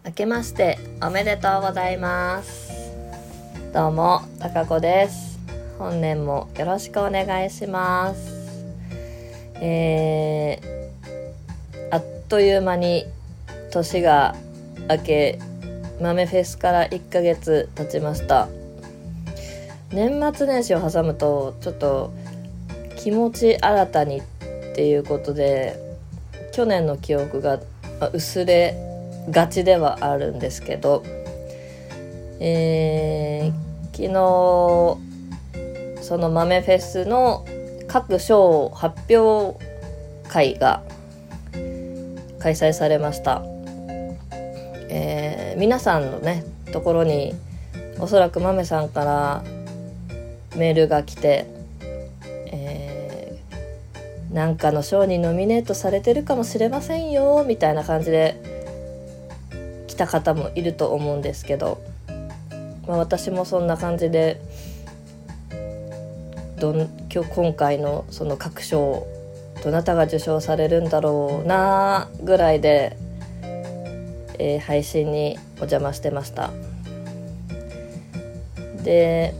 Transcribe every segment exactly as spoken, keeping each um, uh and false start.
明けましておめでとうございます。どうもたかこです。本年もよろしくお願いします。えー、あっという間に年が明け、豆フェスからいっかげつ経ちました。年末年始を挟むとちょっと気持ち新たにっていうことで、去年の記憶が薄れがちではあるんですけど、えー、昨日その豆フェスの各賞発表会が開催されました。えー、皆さんのねところにおそらく豆さんからメールが来て、えー、なんかの賞にノミネートされてるかもしれませんよみたいな感じで来た方もいると思うんですけど、まあ、私もそんな感じでどん今日今回のその各賞どなたが受賞されるんだろうなぐらいで、えー、配信にお邪魔してました。で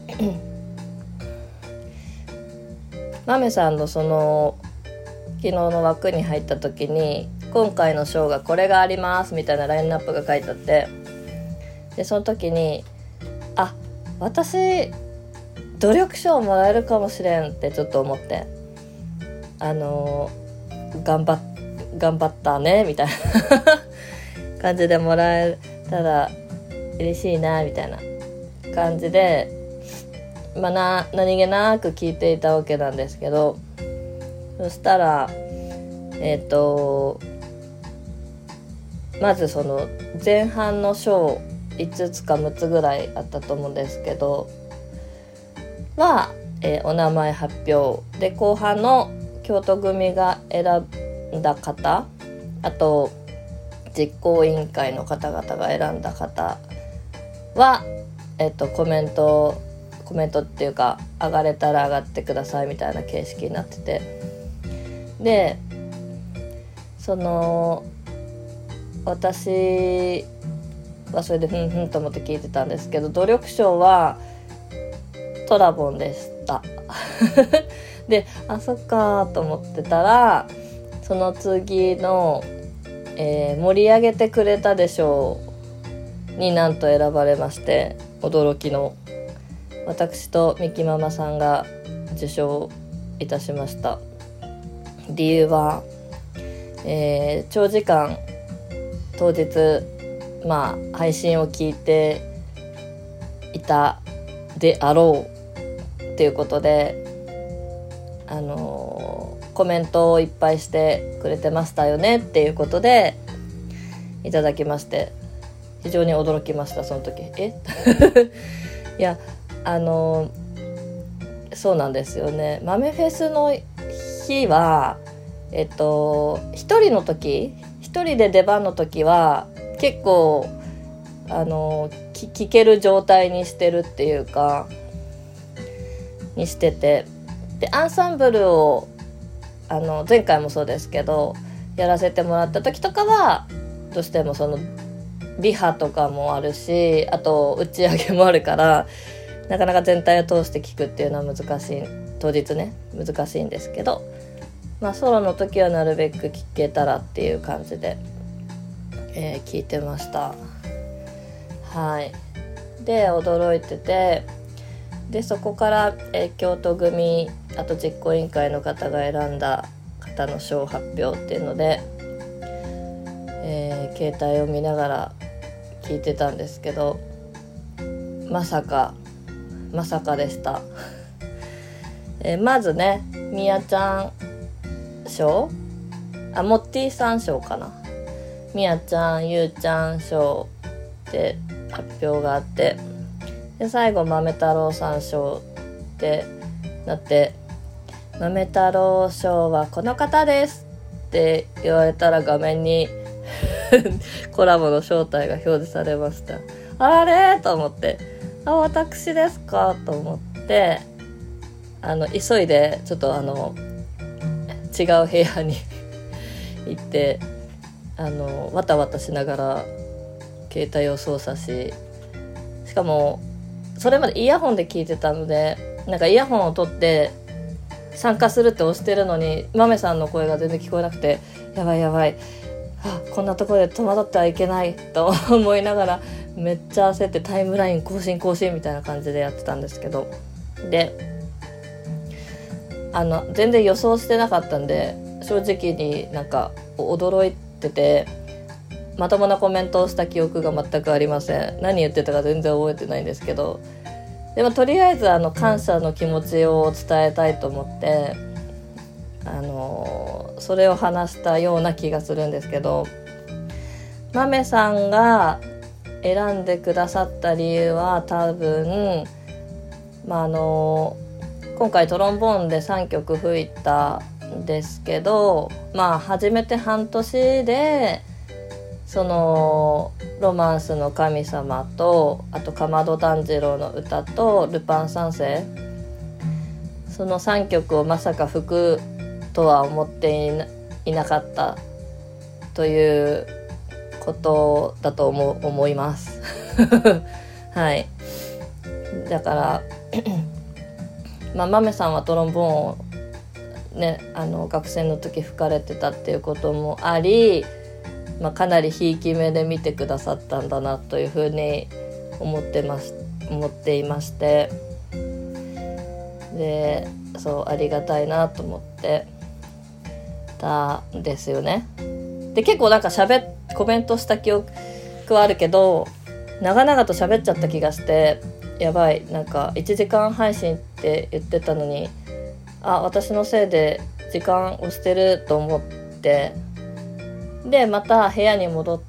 マメさんのその昨日の枠に入った時に今回の賞がこれがありますみたいなラインナップが書いてあって、でその時にあ私努力賞もらえるかもしれんってちょっと思って、あのー、頑張っ頑張ったねみたいな感じでもらえたら嬉しいなみたいな感じで、まあ、な何気なく聞いていたわけなんですけど、そしたらえっとまずその前半の賞いつつかむつぐらいあったと思うんですけどは、えー、お名前発表で、後半の京都組が選んだ方、あと実行委員会の方々が選んだ方は、えっと、コメントコメントっていうか上がれたら上がってくださいみたいな形式になってて、でその私はそれでふんふんと思って聞いてたんですけど、努力賞はトラボンでしたであそっかと思ってたら、その次の、えー、盛り上げてくれたでしょうになんと選ばれまして、驚きの私とミキママさんが受賞いたしました。理由は、えー、長時間当日まあ配信を聞いていたであろうっていうことで、あのー、コメントをいっぱいしてくれてましたよねっていうことでいただきまして、非常に驚きました。その時えいやあのー、そうなんですよね。豆フェスの日はえっと一人の時一人で出番の時は結構あのー、聞ける状態にしてるっていうかにしてて、でアンサンブルをあの前回もそうですけどやらせてもらった時とかはどうしてもそのリハとかもあるし、あと打ち上げもあるからなかなか全体を通して聞くっていうのは難しい、当日ね難しいんですけど、まあソロの時はなるべく聞けたらっていう感じで、えー、聞いてました。はい。で驚いてて、でそこから、えー、京都組あと実行委員会の方が選んだ方の賞発表っていうので、えー、携帯を見ながら聞いてたんですけど、まさかまさかでした、えー、まずねみやちゃん賞、あモッティさん賞かな、みやちゃんゆうちゃん賞って発表があって、で最後豆太郎さん賞ってなって、豆太郎賞はこの方ですって言われたら画面にコラボの正体が表示されました。あれと思って、あ私ですかと思って、あの急いでちょっとあの違う部屋に行ってあのわたわたしながら携帯を操作し、しかもそれまでイヤホンで聞いてたので、なんかイヤホンを取って参加するって押してるのにマメさんの声が全然聞こえなくて、やばいやばい、あ、こんなところで戸惑ってはいけないと思いながらめっちゃ焦ってタイムライン更新更新みたいな感じでやってたんですけど、であの全然予想してなかったんで正直になんか驚いてて、まともなコメントをした記憶が全くありません。何言ってたか全然覚えてないんですけど、でもとりあえずあの感謝の気持ちを伝えたいと思って、あのそれを話したような気がするんですけど、マメさんが選んでくださった理由は多分、まあ、あの今回トロンボーンでさんきょく吹いたんですけど、まあ初めて半年でそのロマンスの神様と、あと竈門炭治郎の歌とルパン三世、そのさんきょくをまさか吹くとは思ってい な, いなかったということだと 思, 思いますはい。だからまあ、マメさんはトロンボーンをね、あの学生の時吹かれてたっていうこともあり、まあ、かなりひいき目で見てくださったんだなというふうに思ってます思っていまして、でそうありがたいなと思ってたんですよね。で結構なんか喋っコメントした記憶はあるけど、長々と喋っちゃった気がして、やばい、なんかいちじかん配信って言ってたのに、あ、私のせいで時間押してると思って、でまた部屋に戻って、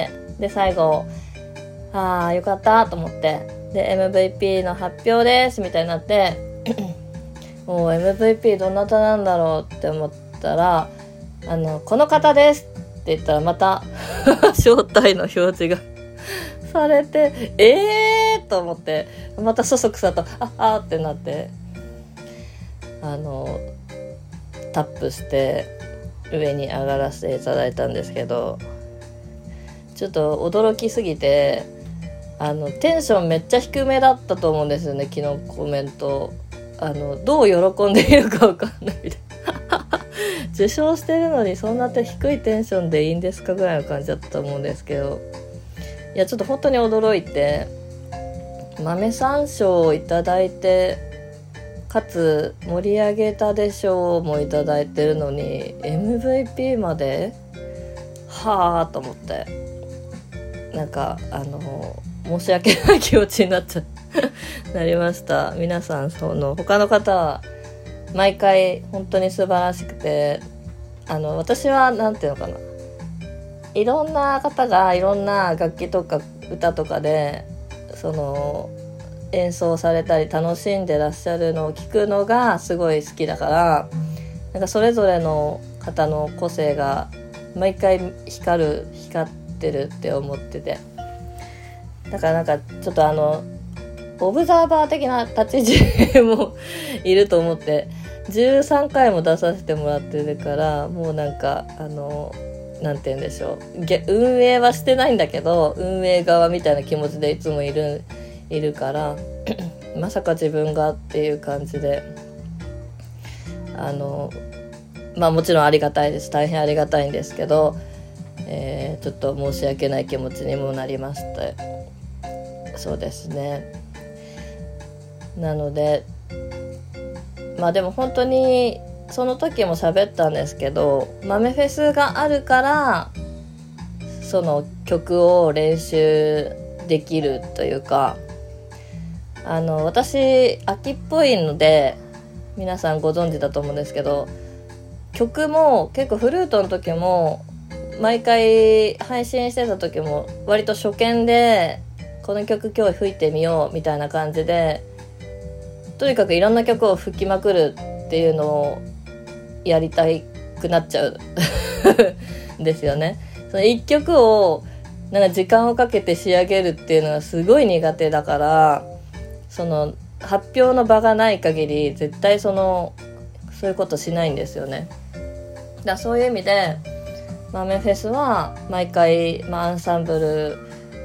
で最後あーよかったと思って、で エムブイピー の発表ですみたいになってもう エムブイピー どなたなんだろうって思ったら、あのこの方ですって言ったらまた招待の表示がされて、えーと思って、またそそくさとああってなって、あのタップして上に上がらせていただいたんですけど、ちょっと驚きすぎて、あのテンションめっちゃ低めだったと思うんですよね、昨日コメント。あのどう喜んでいるか分かんないみたいな受賞してるのにそんな低いテンションでいいんですかぐらいの感じだったと思うんですけど、いやちょっと本当に驚いて、豆山賞をいただいて、かつ盛り上げたで賞もいただいてるのに エムブイピー まではぁと思って、なんかあの申し訳ない気持ちになっちゃなりました。皆さんその他の方は毎回本当に素晴らしくて、あの私はなんていうのかな、いろんな方がいろんな楽器とか歌とかでその演奏されたり楽しんでらっしゃるのを聞くのがすごい好きだから、なんかそれぞれの方の個性が毎回光る光ってるって思ってて、だからなんかちょっとあのオブザーバー的な立ち位置もいると思って、じゅうさんかいも出させてもらってるから、もうなんかあのなんて言うんでしょう、運営はしてないんだけど運営側みたいな気持ちでいつもいるいるからまさか自分がっていう感じで、あのまあもちろんありがたいです、大変ありがたいんですけど、えー、ちょっと申し訳ない気持ちにもなりまして、そうですね。なのでまあでも本当にその時も喋ったんですけど、豆フェスがあるからその曲を練習できるというか、あの私秋っぽいので皆さんご存知だと思うんですけど、曲も結構フルートの時も毎回配信してた時も割と初見でこの曲今日吹いてみようみたいな感じで、とにかくいろんな曲を吹きまくるっていうのをやりたくなっちゃうんですよね。その一曲をなんか時間をかけて仕上げるっていうのがすごい苦手だから、その発表の場がない限り絶対そのそういうことしないんですよね。だからそういう意味で豆フェスは毎回、まあ、アンサンブル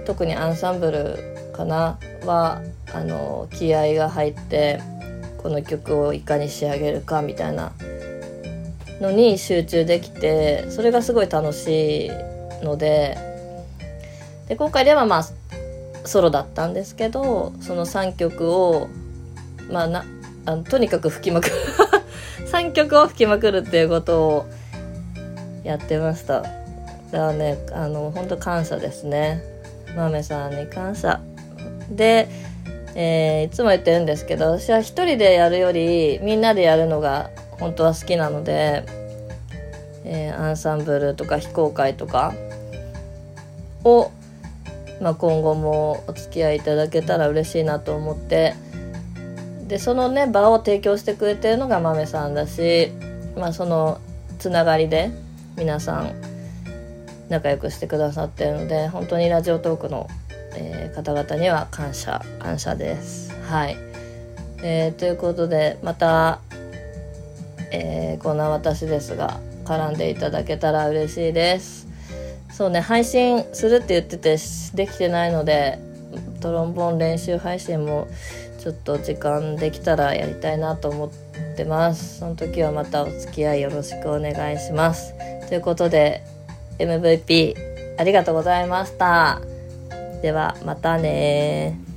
特にアンサンブルかなはあの気合が入ってこの曲をいかに仕上げるかみたいなのに集中できて、それがすごい楽しいので、で今回ではまあソロだったんですけど、そのさんきょくをまあなあのとにかく吹きまくるさんきょくを吹きまくるっていうことをやってました。だからね、あの本当感謝ですね。豆さんに感謝で、えー、いつも言ってるんですけど、私は一人でやるよりみんなでやるのが本当は好きなので、えー、アンサンブルとか非公開とかを、まあ、今後もお付き合いいただけたら嬉しいなと思って、でそのね場を提供してくれてるのが豆さんだし、まあ、そのつながりで皆さん仲良くしてくださってるので、本当にラジオトークの、えー、方々には感謝感謝です。はい、えー、ということでまた、えー、こんな私ですが絡んでいただけたら嬉しいです。そうね、配信するって言っててできてないので、トロンボーン練習配信もちょっと時間できたらやりたいなと思ってます。その時はまたお付き合いよろしくお願いします。ということで エムブイピー ありがとうございました。ではまたね。